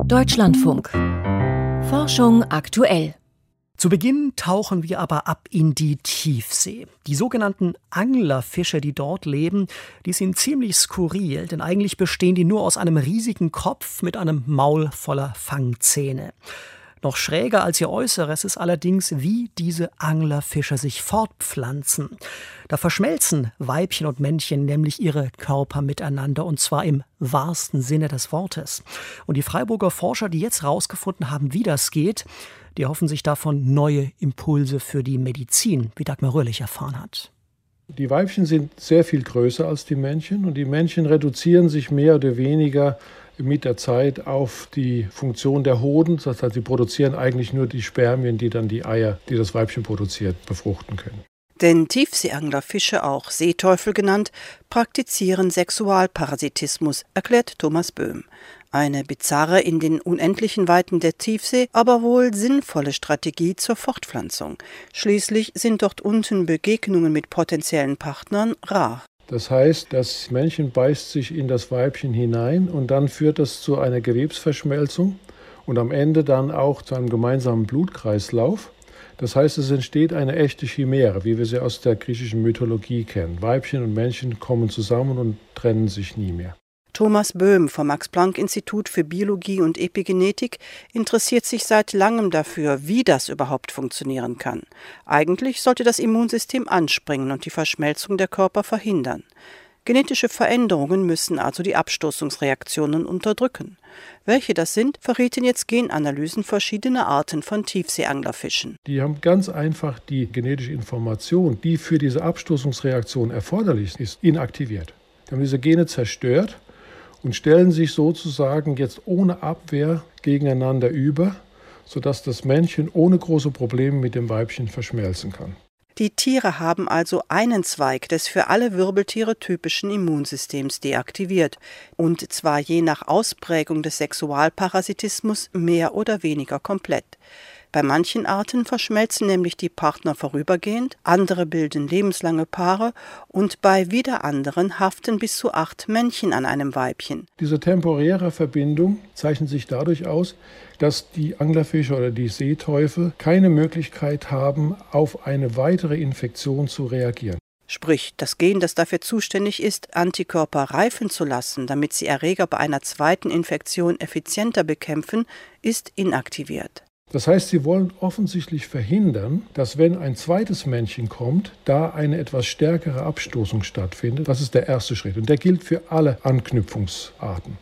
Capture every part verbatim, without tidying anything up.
Deutschlandfunk. Forschung aktuell. Zu Beginn tauchen wir aber ab in die Tiefsee. Die sogenannten Anglerfische, die dort leben, die sind ziemlich skurril, denn eigentlich bestehen die nur aus einem riesigen Kopf mit einem Maul voller Fangzähne. Noch schräger als ihr Äußeres ist allerdings, wie diese Anglerfische sich fortpflanzen. Da verschmelzen Weibchen und Männchen nämlich ihre Körper miteinander, und zwar im wahrsten Sinne des Wortes. Und die Freiburger Forscher, die jetzt rausgefunden haben, wie das geht, die hoffen sich davon neue Impulse für die Medizin, wie Dagmar Röhrlich erfahren hat. Die Weibchen sind sehr viel größer als die Männchen und die Männchen reduzieren sich mehr oder weniger mit der Zeit auf die Funktion der Hoden. Das heißt, sie produzieren eigentlich nur die Spermien, die dann die Eier, die das Weibchen produziert, befruchten können. Denn Tiefseeanglerfische, auch Seeteufel genannt, praktizieren Sexualparasitismus, erklärt Thomas Böhm. Eine bizarre, in den unendlichen Weiten der Tiefsee, aber wohl sinnvolle Strategie zur Fortpflanzung. Schließlich sind dort unten Begegnungen mit potenziellen Partnern rar. Das heißt, das Männchen beißt sich in das Weibchen hinein und dann führt das zu einer Gewebsverschmelzung und am Ende dann auch zu einem gemeinsamen Blutkreislauf. Das heißt, es entsteht eine echte Chimäre, wie wir sie aus der griechischen Mythologie kennen. Weibchen und Männchen kommen zusammen und trennen sich nie mehr. Thomas Böhm vom Max-Planck-Institut für Biologie und Epigenetik interessiert sich seit langem dafür, wie das überhaupt funktionieren kann. Eigentlich sollte das Immunsystem anspringen und die Verschmelzung der Körper verhindern. Genetische Veränderungen müssen also die Abstoßungsreaktionen unterdrücken. Welche das sind, verrieten jetzt Genanalysen verschiedener Arten von Tiefseeanglerfischen. Die haben ganz einfach die genetische Information, die für diese Abstoßungsreaktion erforderlich ist, inaktiviert. Die haben diese Gene zerstört und stellen sich sozusagen jetzt ohne Abwehr gegeneinander über, sodass das Männchen ohne große Probleme mit dem Weibchen verschmelzen kann. Die Tiere haben also einen Zweig des für alle Wirbeltiere typischen Immunsystems deaktiviert, und zwar je nach Ausprägung des Sexualparasitismus mehr oder weniger komplett. Bei manchen Arten verschmelzen nämlich die Partner vorübergehend, andere bilden lebenslange Paare und bei wieder anderen haften bis zu acht Männchen an einem Weibchen. Diese temporäre Verbindung zeichnet sich dadurch aus, dass die Anglerfische oder die Seeteufel keine Möglichkeit haben, auf eine weitere Infektion zu reagieren. Sprich, das Gen, das dafür zuständig ist, Antikörper reifen zu lassen, damit sie Erreger bei einer zweiten Infektion effizienter bekämpfen, ist inaktiviert. Das heißt, sie wollen offensichtlich verhindern, dass, wenn ein zweites Männchen kommt, da eine etwas stärkere Abstoßung stattfindet. Das ist der erste Schritt und der gilt für alle Anknüpfungsarten.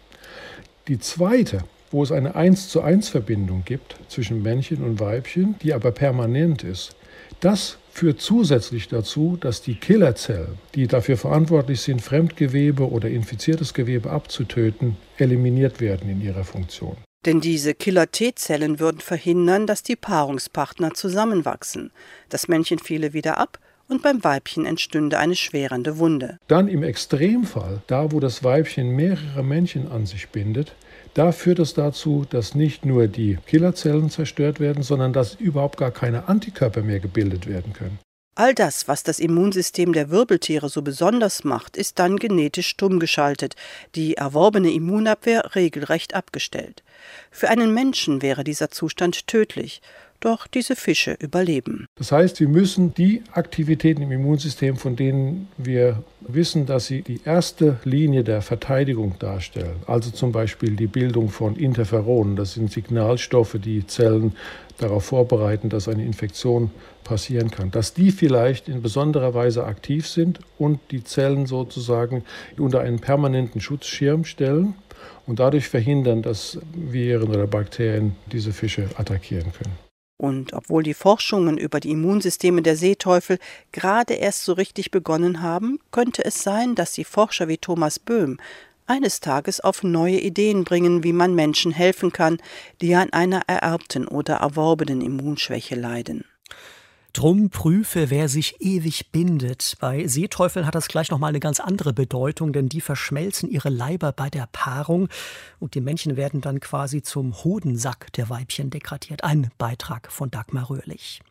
Die zweite, wo es eine eins zu eins Verbindung gibt zwischen Männchen und Weibchen, die aber permanent ist, das führt zusätzlich dazu, dass die Killerzellen, die dafür verantwortlich sind, Fremdgewebe oder infiziertes Gewebe abzutöten, eliminiert werden in ihrer Funktion. Denn diese Killer-T-Zellen würden verhindern, dass die Paarungspartner zusammenwachsen. Das Männchen fiele wieder ab und beim Weibchen entstünde eine schwerende Wunde. Dann im Extremfall, da wo das Weibchen mehrere Männchen an sich bindet, da führt es dazu, dass nicht nur die Killerzellen zerstört werden, sondern dass überhaupt gar keine Antikörper mehr gebildet werden können. All das, was das Immunsystem der Wirbeltiere so besonders macht, ist dann genetisch stumm geschaltet, die erworbene Immunabwehr regelrecht abgestellt. Für einen Menschen wäre dieser Zustand tödlich, doch diese Fische überleben. Das heißt, sie müssen die Aktivitäten im Immunsystem, von denen wir wissen, dass sie die erste Linie der Verteidigung darstellen, also zum Beispiel die Bildung von Interferonen, das sind Signalstoffe, die Zellen darauf vorbereiten, dass eine Infektion passieren kann, dass die vielleicht in besonderer Weise aktiv sind und die Zellen sozusagen unter einen permanenten Schutzschirm stellen und dadurch verhindern, dass Viren oder Bakterien diese Fische attackieren können. Und obwohl die Forschungen über die Immunsysteme der Seeteufel gerade erst so richtig begonnen haben, könnte es sein, dass die Forscher wie Thomas Böhm eines Tages auf neue Ideen bringen, wie man Menschen helfen kann, die an einer ererbten oder erworbenen Immunschwäche leiden. Drum prüfe, wer sich ewig bindet. Bei Seeteufeln hat das gleich nochmal eine ganz andere Bedeutung, denn die verschmelzen ihre Leiber bei der Paarung und die Männchen werden dann quasi zum Hodensack der Weibchen degradiert. Ein Beitrag von Dagmar Röhrlich.